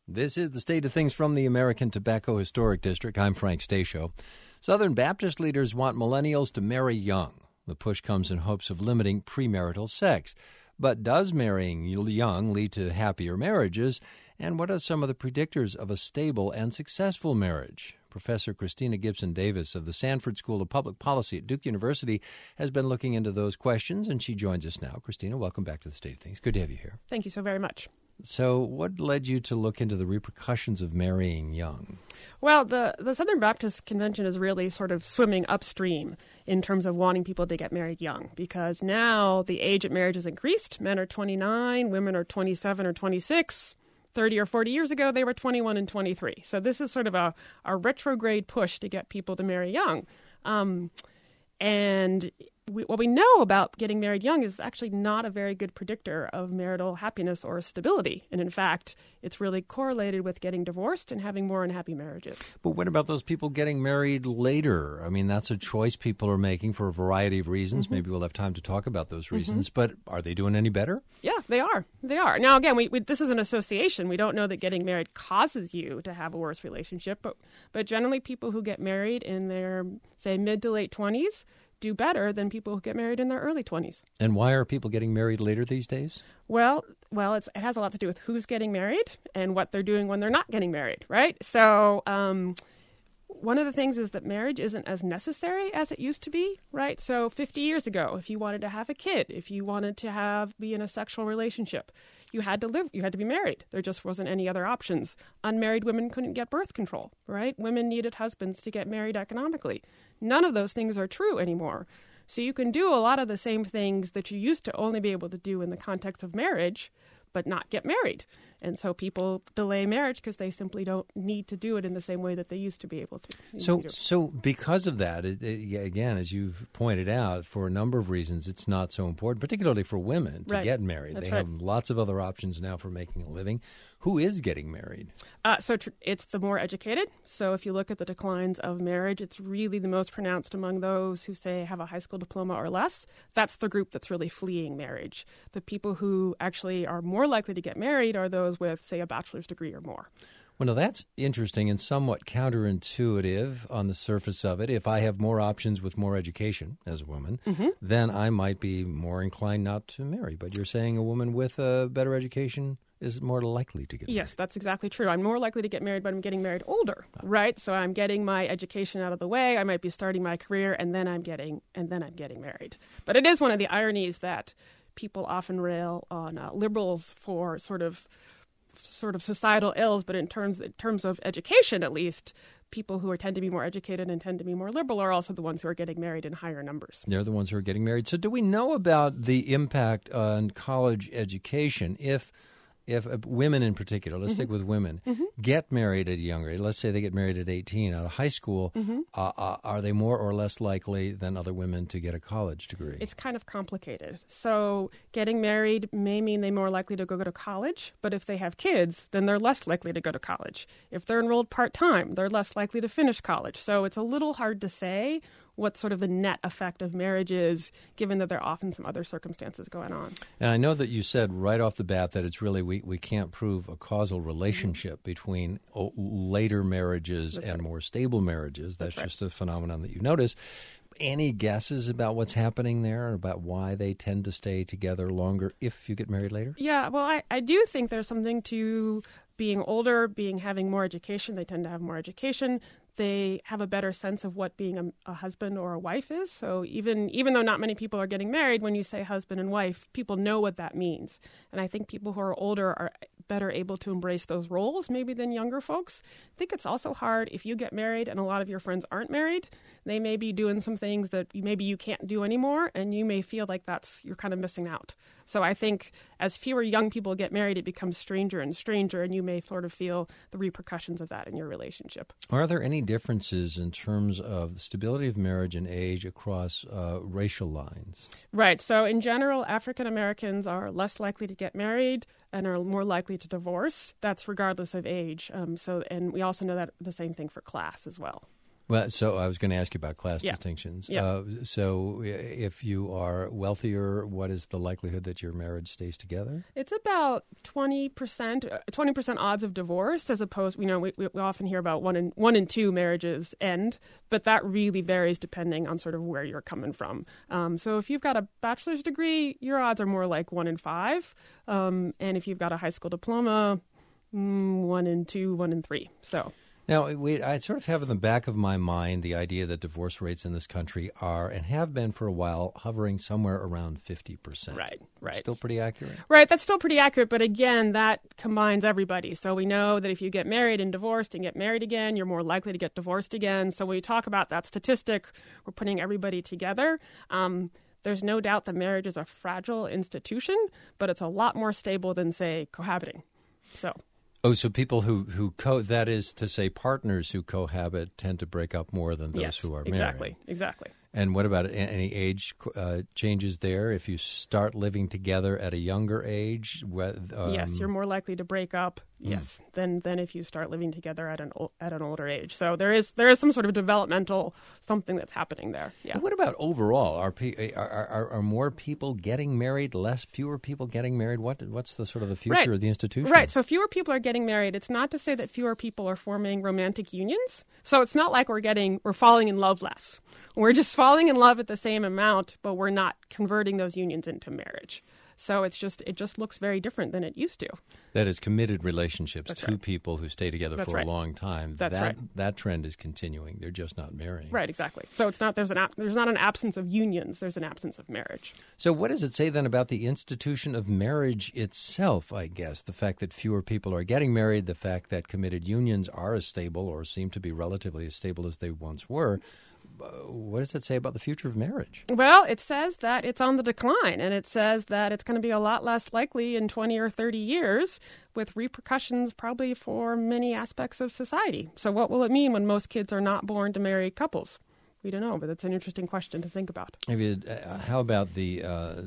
This is the State of Things from the American Tobacco Historic District. I'm Frank Stasio. Southern Baptist leaders want millennials to marry young. The push comes in hopes of limiting premarital sex. But does marrying young lead to happier marriages? And what are some of the predictors of a stable and successful marriage? Professor Christina Gibson Davis of the Sanford School of Public Policy at Duke University has been looking into those questions, and she joins us now. Christina, welcome back to the State of Things. Good to have you here. Thank you so very much. So what led you to look into the repercussions of marrying young? Well, the Southern Baptist Convention is really sort of swimming upstream in terms of wanting people to get married young, because now the age of marriage has increased. Men are 29, women are 27 or 26. 30 or 40 years ago, they were 21 and 23. So this is sort of a retrograde push to get people to marry young. What we know about getting married young is actually not a very good predictor of marital happiness or stability. And in fact, it's really correlated with getting divorced and having more unhappy marriages. But what about those people getting married later? I mean, that's a choice people are making for a variety of reasons. Mm-hmm. Maybe we'll have time to talk about those reasons. Mm-hmm. But are they doing any better? Yeah, they are. They are. Now, again, this is an association. We don't know that getting married causes you to have a worse relationship. But generally, people who get married in their, say, mid to late 20s do better than people who get married in their early 20s. And why are people getting married later these days? Well, it has a lot to do with who's getting married and what they're doing when they're not getting married, right? So one of the things is that marriage isn't as necessary as it used to be, right? So 50 years ago, if you wanted to have a kid, if you wanted to be in a sexual relationship, you had to be married. There just wasn't any other options. Unmarried women couldn't get birth control, right? Women needed husbands to get married economically. None of those things are true anymore. So you can do a lot of the same things that you used to only be able to do in the context of marriage, but not get married. And so people delay marriage because they simply don't need to do it in the same way that they used to be able to. So because of that, again, as you've pointed out, for a number of reasons, it's not so important, particularly for women, to get married. They have lots of other options now for making a living. Who is getting married? It's the more educated. So if you look at the declines of marriage, it's really the most pronounced among those who, say, have a high school diploma or less. That's the group that's really fleeing marriage. The people who actually are more likely to get married are those with, say, a bachelor's degree or more. Well, now that's interesting and somewhat counterintuitive on the surface of it. If I have more options with more education as a woman, mm-hmm. then I might be more inclined not to marry. But you're saying a woman with a better education is more likely to get married. Yes, that's exactly true. I'm more likely to get married, but I'm getting married older, right? So I'm getting my education out of the way. I might be starting my career, and then I'm getting married. But it is one of the ironies that people often rail on liberals for sort of societal ills, but in terms of education, at least, people who tend to be more educated and tend to be more liberal are also the ones who are getting married in higher numbers. They're the ones who are getting married. So do we know about the impact on college education if women in particular, let's mm-hmm. stick with women, mm-hmm. get married at a younger age, let's say they get married at 18 out of high school, mm-hmm. Are they more or less likely than other women to get a college degree? It's kind of complicated. So getting married may mean they're more likely to go to college, but if they have kids, then they're less likely to go to college. If they're enrolled part-time, they're less likely to finish college. So it's a little hard to say what sort of the net effect of marriage is, given that there are often some other circumstances going on. And I know that you said right off the bat that it's really, we can't prove a causal relationship mm-hmm. between later marriages and more stable marriages. That's just a phenomenon that you notice. Any guesses about what's happening there, about why they tend to stay together longer if you get married later? Yeah, well, I do think there's something to being older, having more education. They tend to have more education. They have a better sense of what being a husband or a wife is. So even though not many people are getting married, when you say husband and wife, people know what that means. And I think people who are older are better able to embrace those roles maybe than younger folks. I think it's also hard if you get married and a lot of your friends aren't married. They may be doing some things that maybe you can't do anymore, and you may feel like you're kind of missing out. So I think as fewer young people get married, it becomes stranger and stranger, and you may sort of feel the repercussions of that in your relationship. Are there any differences in terms of the stability of marriage and age across racial lines? Right. So in general, African Americans are less likely to get married and are more likely to divorce. That's regardless of age. And we also know that the same thing for class as well. Well, so I was going to ask you about class Yeah. distinctions. Yeah. So if you are wealthier, what is the likelihood that your marriage stays together? It's about 20% odds of divorce, as opposed, we often hear about one in two marriages end, but that really varies depending on sort of where you're coming from. So if you've got a bachelor's degree, your odds are more like 1 in 5. And if you've got a high school diploma, 1 in 2, 1 in 3. So. Now, I sort of have in the back of my mind the idea that divorce rates in this country are, and have been for a while, hovering somewhere around 50%. Right. Still pretty accurate? Right, that's still pretty accurate, but again, that combines everybody. So we know that if you get married and divorced and get married again, you're more likely to get divorced again. So when we talk about that statistic, we're putting everybody together. There's no doubt that marriage is a fragile institution, but it's a lot more stable than, say, cohabiting. So people who that is to say partners who cohabit tend to break up more than those who are married. Exactly. And what about any age changes there? If you start living together at a younger age? Yes, you're more likely to break up, yes, than if you start living together at an older age. So there is some sort of developmental something that's happening there. Yeah. And what about overall? Are more people getting married, fewer people getting married? What's the sort of the future of the institution? Right, so fewer people are getting married. It's not to say that fewer people are forming romantic unions. So it's not like we're falling in love less. We're just falling in love at the same amount, but we're not converting those unions into marriage. So it just looks very different than it used to. That is committed relationships, That's two right. people who stay together That's for right. a long time. That's right. That trend is continuing. They're just not marrying. Right, exactly. So it's not there's not an absence of unions. There's an absence of marriage. So what does it say then about the institution of marriage itself, I guess? The fact that fewer people are getting married, the fact that committed unions are as stable or seem to be relatively as stable as they once were. What does it say about the future of marriage? Well, it says that it's on the decline, and it says that it's going to be a lot less likely in 20 or 30 years, with repercussions probably for many aspects of society. So what will it mean when most kids are not born to married couples? We don't know, but it's an interesting question to think about. How about the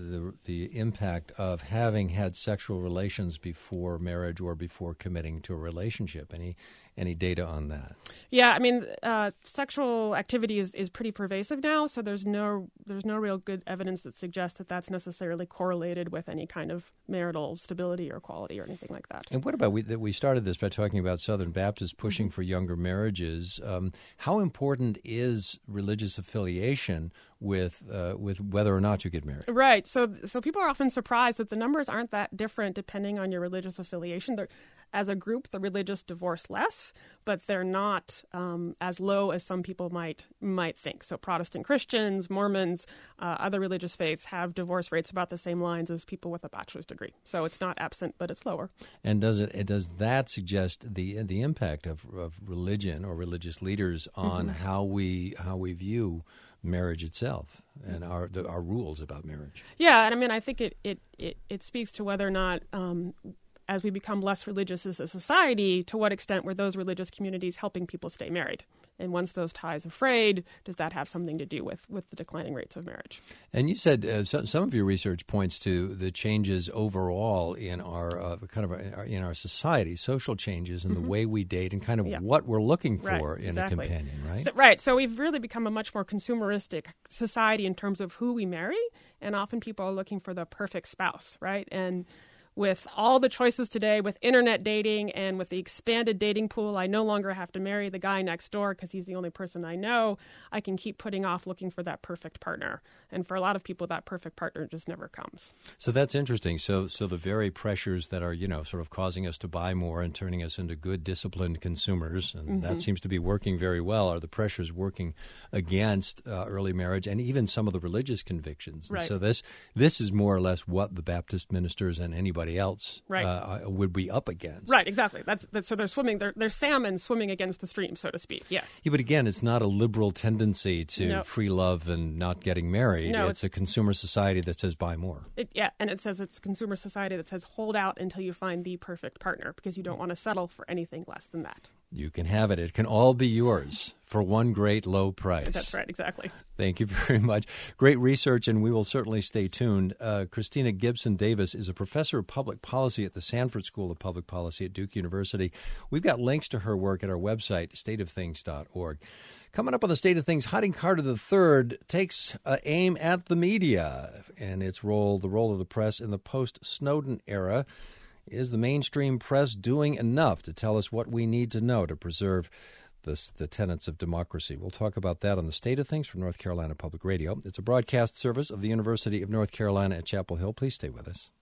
impact of having had sexual relations before marriage or before committing to a relationship? Any data on that? Yeah, I mean, sexual activity is pretty pervasive now, so there's no real good evidence that suggests that that's necessarily correlated with any kind of marital stability or quality or anything like that. And what about we started this by talking about Southern Baptists pushing for younger marriages. How important is religious affiliation with whether or not you get married? Right. So people are often surprised that the numbers aren't that different depending on your religious affiliation. As a group, the religious divorce less, but they're not as low as some people might think. So Protestant Christians, Mormons, other religious faiths have divorce rates about the same lines as people with a bachelor's degree. So it's not absent, but it's lower. And does that suggest the impact of religion or religious leaders on how we view marriage itself and our rules about marriage? Yeah, and I mean, I think it speaks to whether or not, as we become less religious as a society, to what extent were those religious communities helping people stay married? And once those ties are frayed, does that have something to do with the declining rates of marriage? And you said some of your research points to the changes overall in our in our society, social changes in the way we date and kind of what we're looking for in a companion, right? Right. So we've really become a much more consumeristic society in terms of who we marry, and often people are looking for the perfect spouse, right? And with all the choices today, with internet dating and with the expanded dating pool, I no longer have to marry the guy next door because he's the only person I know. I can keep putting off looking for that perfect partner. And for a lot of people, that perfect partner just never comes. So that's interesting. So the very pressures that are, sort of causing us to buy more and turning us into good, disciplined consumers, and that seems to be working very well, are the pressures working against early marriage and even some of the religious convictions. Right. And so this is more or less what the Baptist ministers and anybody else would be up against. Right, exactly. That's so they're swimming. They're salmon swimming against the stream, so to speak. Yes. Yeah, but again, it's not a liberal tendency to free love and not getting married. No, it's a consumer society that says buy more. And it says it's a consumer society that says hold out until you find the perfect partner because you don't want to settle for anything less than that. You can have it. It can all be yours for one great low price. That's right, exactly. Thank you very much. Great research, and we will certainly stay tuned. Christina Gibson Davis is a professor of public policy at the Sanford School of Public Policy at Duke University. We've got links to her work at our website, stateofthings.org. Coming up on the State of Things, Harding Carter III takes aim at the media and its role, the role of the press in the post-Snowden era. Is the mainstream press doing enough to tell us what we need to know to preserve the tenets of democracy? We'll talk about that on the State of Things from North Carolina Public Radio. It's a broadcast service of the University of North Carolina at Chapel Hill. Please stay with us.